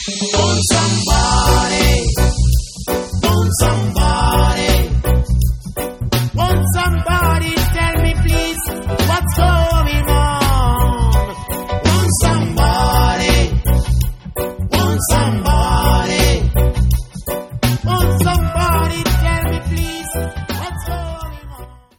Want somebody, want somebody, want somebody, tell me please what's going on. Want somebody, want somebody.